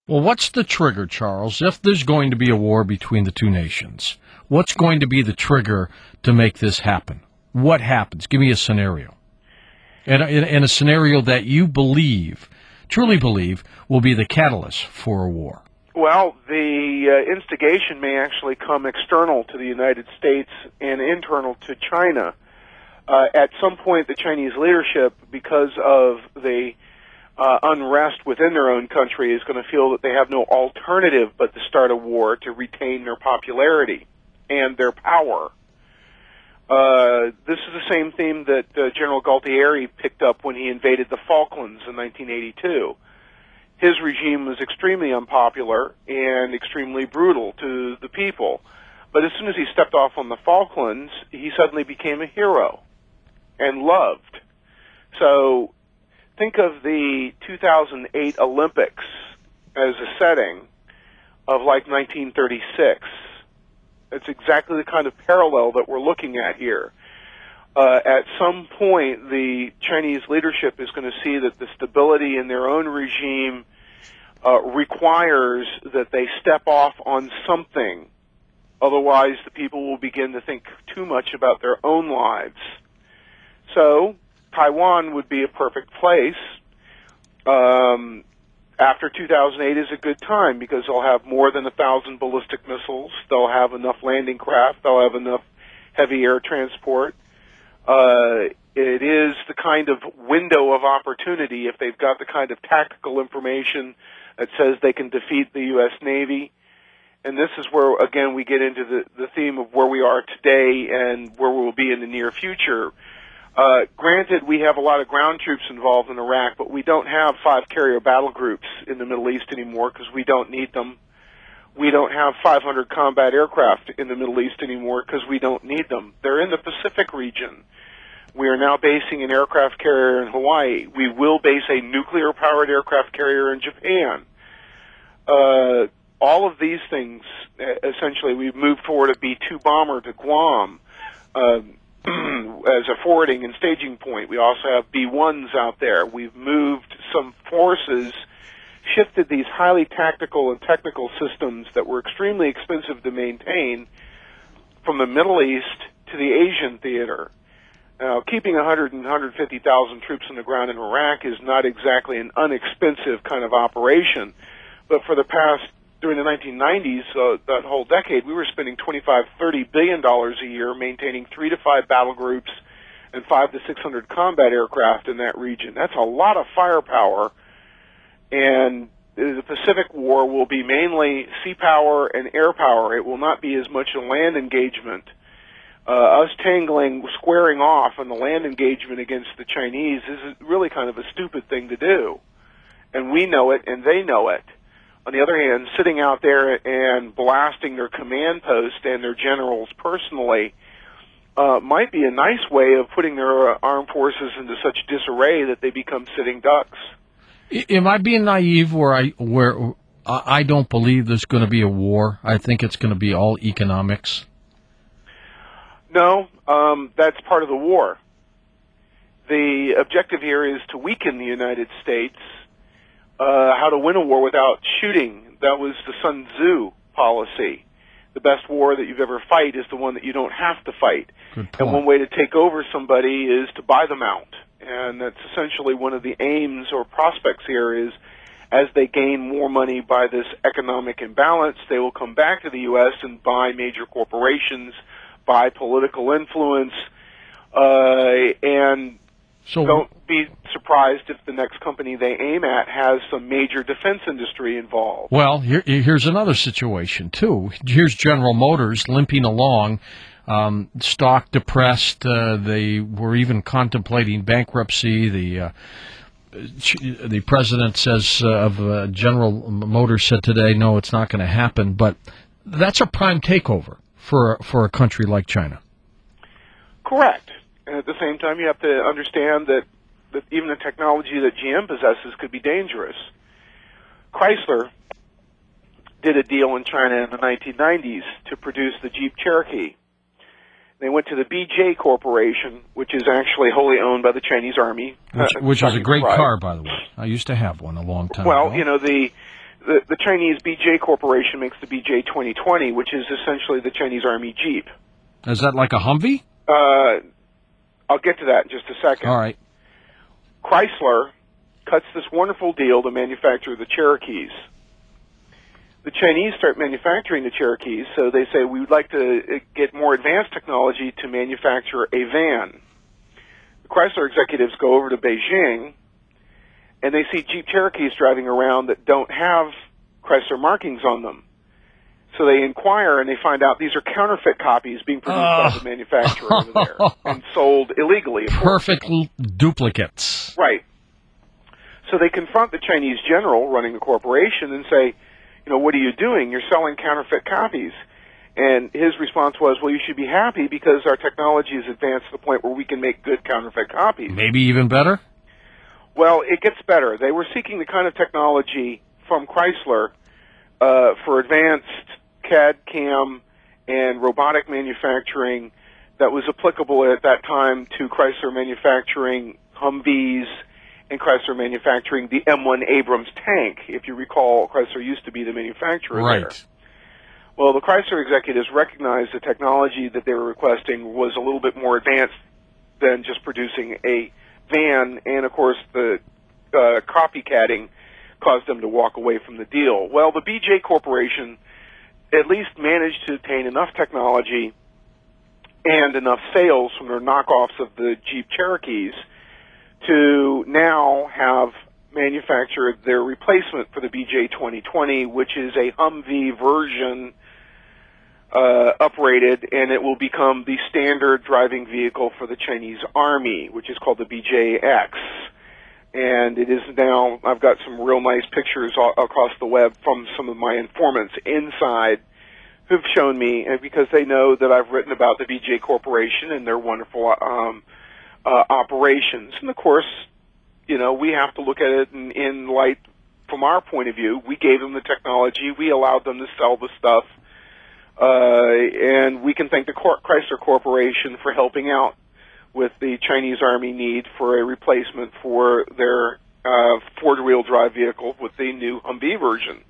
Well, what's the trigger, Charles? If there's going to be a war between the two nations, what's going to be the trigger to make this happen? What happens? Give me a scenario. And a scenario that you believe, truly believe, will be the catalyst for a war. Well, the instigation may actually come external to the United States and internal to China. At some point, the Chinese leadership, because of the unrest within their own country, is going to feel that they have no alternative but to start a war to retain their popularity and their power. This is the same theme that General Galtieri picked up when he invaded the Falklands in 1982. His regime was extremely unpopular and extremely brutal to the people. But as soon as he stepped off on the Falklands, he suddenly became a hero and loved. So think of the 2008 Olympics as a setting of like 1936. It's exactly the kind of parallel that we're looking at here. At some point, the Chinese leadership is going to see that the stability in their own regime requires that they step off on something. Otherwise, the people will begin to think too much about their own lives. So, Taiwan would be a perfect place. After 2008 is a good time because they'll have more than 1,000 ballistic missiles. They'll have enough landing craft. They'll have enough heavy air transport. It is the kind of window of opportunity if they've got the kind of tactical information that says they can defeat the U.S. Navy. And this is where, again, we get into the theme of where we are today and where we will be in the near future. Granted, we have a lot of ground troops involved in Iraq, but we don't have 5 carrier battle groups in the Middle East anymore because we don't need them. We don't have 500 combat aircraft in the Middle East anymore because we don't need them. They're in the Pacific region. We are now basing an aircraft carrier in Hawaii. We will base a nuclear-powered aircraft carrier in Japan. All of these things, essentially, we've moved forward a B-2 bomber to Guam as a forwarding and staging point. We also have B-1s out there. We've moved some forces, shifted these highly tactical and technical systems that were extremely expensive to maintain from the Middle East to the Asian theater. Now, keeping 100 and 150,000 troops on the ground in Iraq is not exactly an inexpensive kind of operation, but for the past, during the 1990s, that whole decade, we were spending $25–30 billion a year maintaining 3 to 5 battle groups and 500 to 600 combat aircraft in that region. That's a lot of firepower, and the Pacific War will be mainly sea power and air power. It will not be as much a land engagement. Us squaring off on the land engagement against the Chinese is really kind of a stupid thing to do. And we know it, and they know it. On the other hand, sitting out there and blasting their command post and their generals personally might be a nice way of putting their armed forces into such disarray that they become sitting ducks. Am I being naive where I don't believe there's going to be a war? I think it's going to be all economics. No, that's part of the war. The objective here is to weaken the United States. How to win a war without shooting. That was the Sun Tzu policy. The best war that you've ever fight is the one that you don't have to fight. Good point. And one way to take over somebody is to buy them out. And that's essentially one of the aims or prospects here is as they gain more money by this economic imbalance, they will come back to the U.S. and buy major corporations, buy political influence, and so don't be surprised if the next company they aim at has some major defense industry involved. Well, here's another situation, too. Here's General Motors limping along, stock depressed. They were even contemplating bankruptcy. The president says of General Motors said today, no, it's not going to happen. But that's a prime takeover for a country like China. Correct. And at the same time, you have to understand that even the technology that GM possesses could be dangerous. Chrysler did a deal in China in the 1990s to produce the Jeep Cherokee. They went to the BJ Corporation, which is actually wholly owned by the Chinese Army. Which is a great car, by the way. I used to have one a long time ago. Well, you know, the the Chinese BJ Corporation makes the BJ 2020, which is essentially the Chinese Army Jeep. Is that like a Humvee? I'll get to that in just a second. All right. Chrysler cuts this wonderful deal to manufacture the Cherokees. The Chinese start manufacturing the Cherokees, so they say, we would like to get more advanced technology to manufacture a van. The Chrysler executives go over to Beijing, and they see Jeep Cherokees driving around that don't have Chrysler markings on them. So they inquire, and they find out these are counterfeit copies being produced by the manufacturer over there and sold illegally. Perfect duplicates. Right. So they confront the Chinese general running the corporation and say, what are you doing? You're selling counterfeit copies. And his response was, well, you should be happy because our technology has advanced to the point where we can make good counterfeit copies. Maybe even better? Well, it gets better. They were seeking the kind of technology from Chrysler for advanced CAD/CAM and robotic manufacturing that was applicable at that time to Chrysler manufacturing Humvees and Chrysler manufacturing the M1 Abrams tank. If you recall, Chrysler used to be the manufacturer there. Well, the Chrysler executives recognized the technology that they were requesting was a little bit more advanced than just producing a van, and of course the copycatting caused them to walk away from the deal. Well, the BJ Corporation at least managed to obtain enough technology and enough sales from their knockoffs of the Jeep Cherokees to now have manufactured their replacement for the BJ 2020, which is a Humvee version uprated, and it will become the standard driving vehicle for the Chinese Army, which is called the BJX. And it is now, I've got some real nice pictures across the web from some of my informants inside who've shown me, because they know that I've written about the BJ Corporation and their wonderful operations. And of course, we have to look at it in light from our point of view. We gave them the technology. We allowed them to sell the stuff. And we can thank the Chrysler Corporation for helping out with the Chinese Army need for a replacement for their four-wheel drive vehicle with the new Humvee version.